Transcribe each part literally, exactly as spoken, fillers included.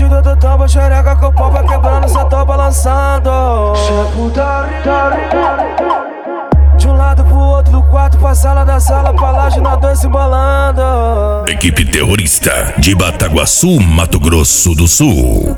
batida do tambo, xereca que o pau vai quebrando, cê tô balançando. De um lado pro outro do quarto, pra sala da sala, pra laje, nós dois se embolando. Equipe terrorista de Bataguaçu, Mato Grosso do Sul.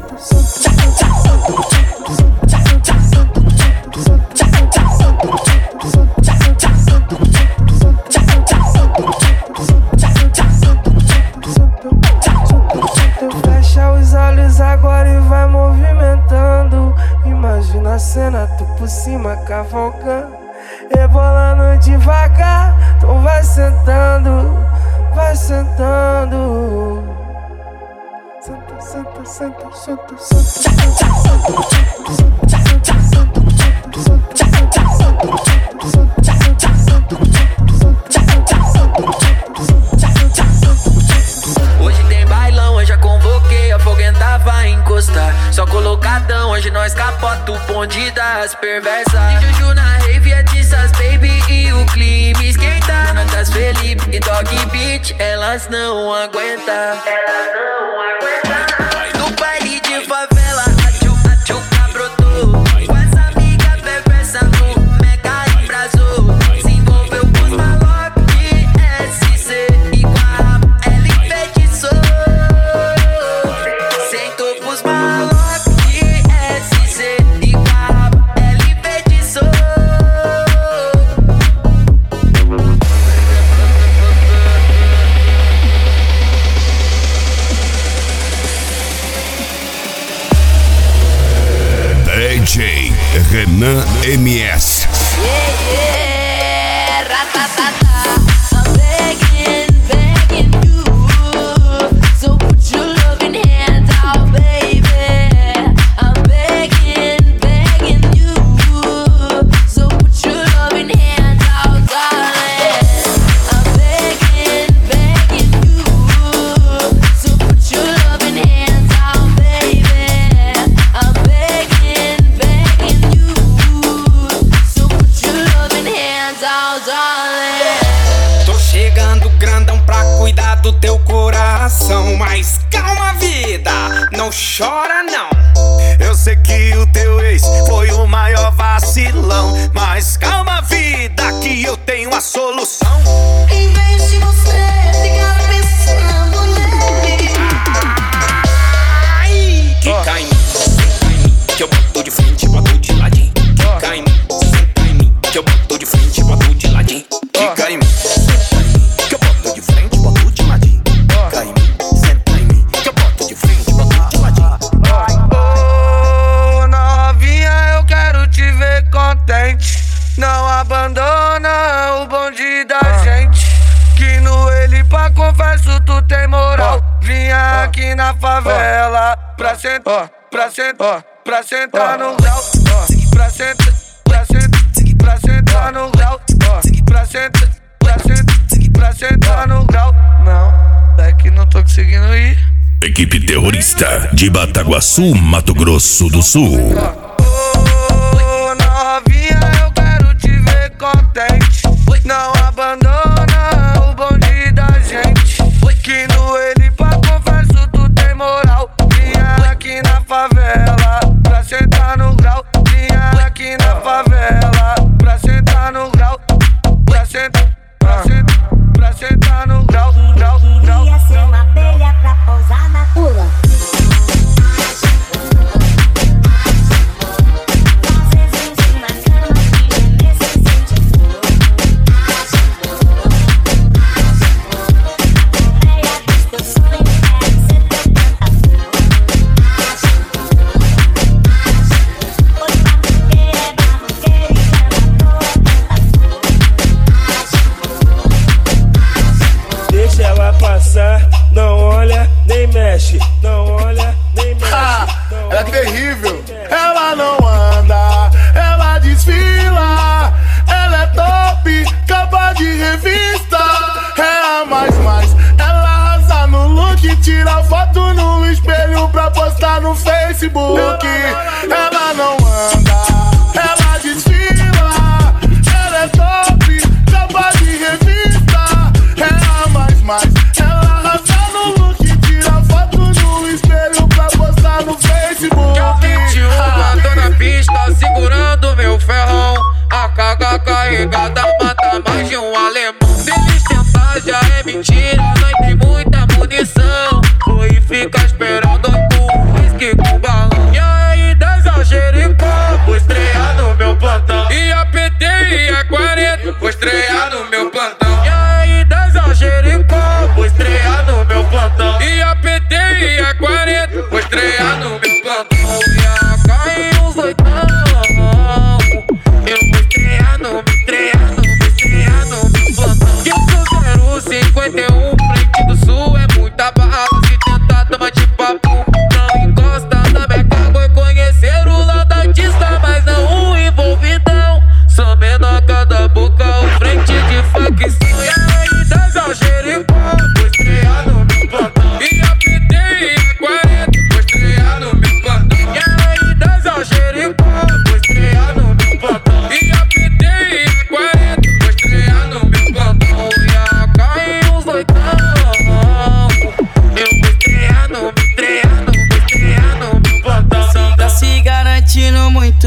Fecha os olhos agora e vai movimentando. Imagina a cena, tu por cima cavalgando, rebolando devagar. Então vai sentando, vai sentando. Senta, senta, senta, senta, senta. Hoje tem bailão, eu já convoquei, a foguenta vai encostar. Só colocadão, hoje nós capota o bonde das perversas. Tem Juju na rave, é Tissas Baby e o clima esquenta. Natas Felipe e Dog Beat, elas não aguentam. Elas não aguentam. No baile de favela, a tchuca, a tchuca brotou. Com essa amiga perversa no mega embrasou. Se envolveu com os malocos de S C e com a rapa ela enfeitiçou. Sentou pros malocos de S C e com a rapa ela enfeitiçou. D J Renan M S. Yeah, yeah, ratatata. I'm begging, begging you. So put your loving hands out, baby. I'm begging, begging you. So put your loving hands out, darling. I'm begging, begging you. So put your loving hands out, baby. I'm begging, begging you. So put your loving hands out, darling. Tô chegando grandão pra cuidar do teu coração. Mas calma, vida, não chora não. Eu sei que o teu ex foi o maior vacilão. Mas calma, vida, que eu tenho a solução. Em vez de você ficar pensando nele. Ai, quica em mim, senta em mim, que eu boto de frente, boto de ladinho. Quica em mim, senta em mim, que eu boto de frente, boto de ladinho. Quica em mim, senta em mim, que eu boto de frente, boto de ladinho. Quica em mim, senta em mim, que eu boto de frente, boto de ladinho. Ô novinha, eu quero te ver contente. Não abandona o bonde da gente. Que no ele pra confesso tu tem moral. Vinha aqui na favela pra sentar, pra sentar, pra sentar no grau. Pra sentar, pra sentar, pra sentar no grau. Pra sentar, pra sentar, pra sentar no grau. Não, é que não tô conseguindo ir. Equipe terrorista de Bataguaçu, Mato Grosso do Sul. Ô novinha, eu quero te ver contente. Não abandona o bonde da gente. Que no ele pra confesso tu tem moral. Vinha aqui na favela pra sentar no grau. Vinha aqui na favela pra sentar no grau. Pra sentar, pra sentar, pra sentar no grau, grau, grau. Queria ser uma abelha pra pousar na pula. Deixa ela passar, não olha nem mexe, não olha nem mexe. Ah, não ela é olha, terrível. Ela não anda, ela desfila. Ela é top, capa de revista. É a mais mais, ela arrasa no look. Tira foto no espelho pra postar no Facebook. Ela não anda, ela desfila. Ela é top, capa de revista. É a mais mais, ela arrasa no look. Tira foto no espelho pra postar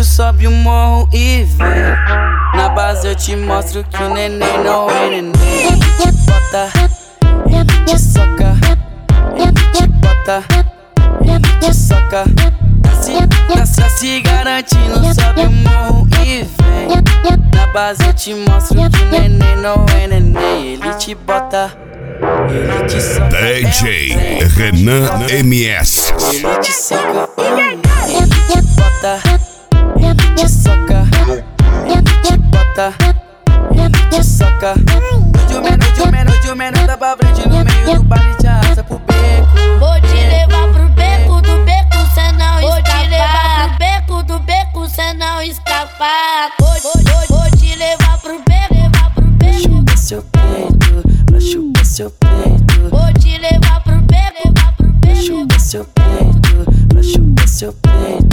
sobe o morro e vem. Na base eu te mostro que o neném não é neném. Ele te bota, ele te soca. Ele te bota, ele te soca. Assim, tá se garantindo, sobe o morro e vem. Na base eu te mostro que o neném não é neném. Ele te bota, ele te soca. D J Renan M S. Ele te soca, ele te bota, ele te soca. Ele te bota, ele te soca. Hoje o menor, hoje o menor, hoje o menor tá pra frente no meio do baile, te arrasta pro beco. Vou te levar pro beco do beco, cê não escapa. Vou te levar pro beco do beco, cê não escapa. Vou, vou, vou te levar pro beco, levar pro beco. Chupa seu peito, pra chupar seu peito. Vou te levar pro beco, levar pro beco. Chupa seu peito, pra chupar seu peito.